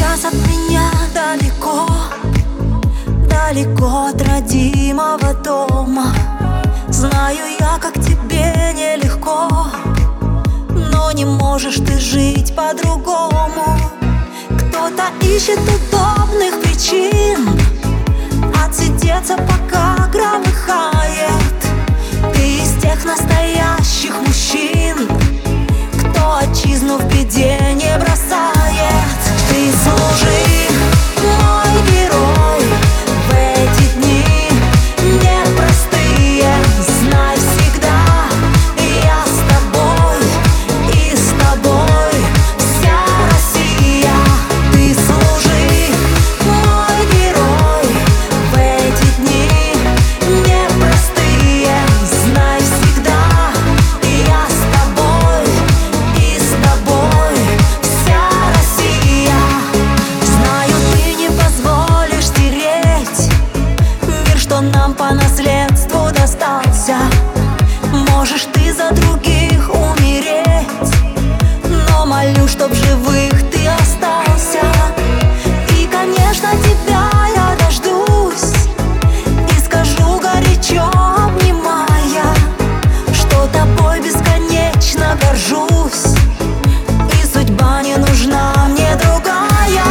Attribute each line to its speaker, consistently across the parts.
Speaker 1: сейчас от меня далеко, далеко от родимого дома. Знаю я, как тебе нелегко, но не можешь ты жить по-другому. Кто-то ищет удобных причин отсидеться, пока громыхает. Ты из тех настоящих мужчин, кто отчизну в беде не бросает. Ты служи, мой герой, в эти дни непростые. Знай всегда, я с тобой, и с тобой вся Россия. Ты служи, мой герой, в эти дни непростые. Знай всегда, я с тобой, и с тобой вся Россия. Знаю, ты не позволишь стереть мир, что нам по наследству достался. Можешь ты за других умереть, но молю, чтоб живых ты остался. И, конечно, тебя я дождусь и скажу горячо, обнимая, что тобой бесконечно горжусь, и судьба не нужна мне другая.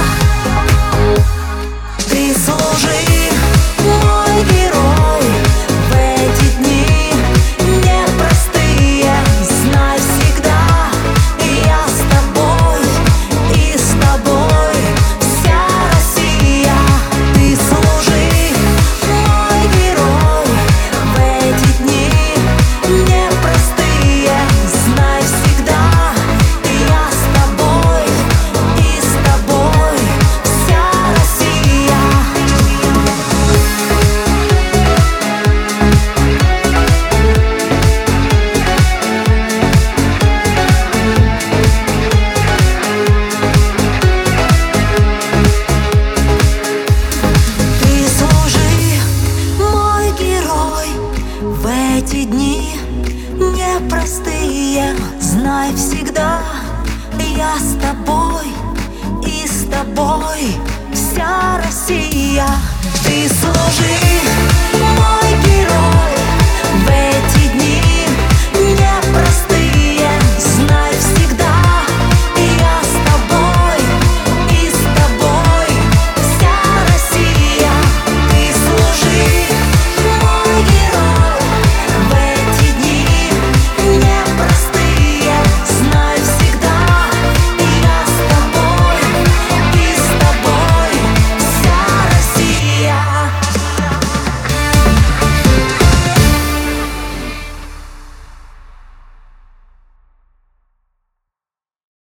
Speaker 1: Ты служи, мой герой, в эти дни непростые. Знай всегда, я с тобой, и с тобой вся Россия. Ты служи, мой герой, в эти дни непростые. Знай всегда, я с тобой, и с тобой вся Россия. Ты служи, мой герой, в эти дни непростые. Знай всегда, я с тобой, и с тобой вся Россия. Ты служи,